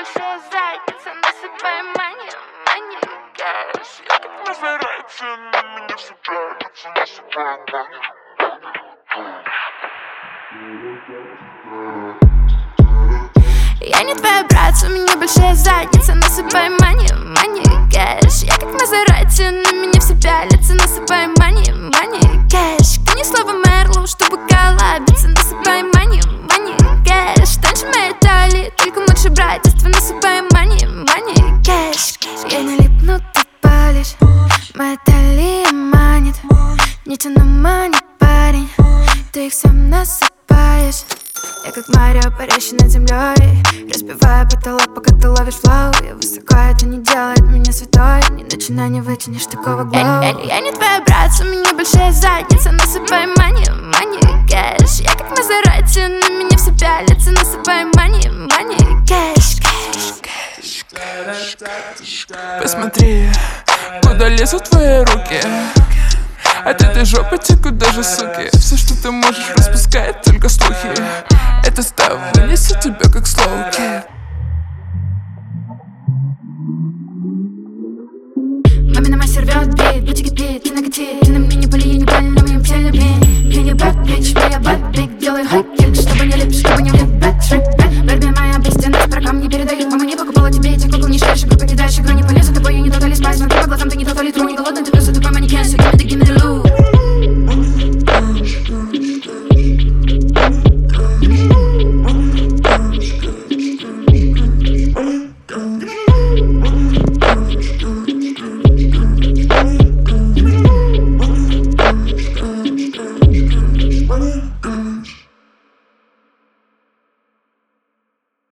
большая задница, насыпай мани, мани, кэш. Я как Мазерати, на меня все пялятся, насыпай мани. Я не твоя братца, у меня большая задница, насыпай мани, мани, кэш. Я как Мазерати, на меня все пялятся, насыпай мани, мани, кэш. Кинь слово Мерлоу, чтобы коллабиться, насыпай мани, мани, кэш. Танчи моей талии, только младший братьество, насыпай мани, мани, кэш. Я не липну, ты палишь, моя талия манит. Не тяну мани, парень, ты их сам насыпаешь. Я как Марио, парящий над землей, разбивая потолок, пока ты ловишь флоу. Я высоко, это не делает меня святой. Не начинай, не вытянешь такого глоу. Я не твоя братца, у меня большая задница, насыпай мани, мани, кэш. Я как Мазерати, на меня все пялятся, насыпай мани, мани, кэш, кэш, кэш. Посмотри, куда лезут твои руки. От этой жопы текут даже суки. Все, что ты можешь, распускает только слухи. Это став вынесет тебя как слоуки. Мамина мастер рвет бит, бутики пит, ты накати. Ты на мне не пали, я не пали, на моем теле бит. Я не бэт, бич, моя бэт, биг, делай хайп, чтобы не лип, чтобы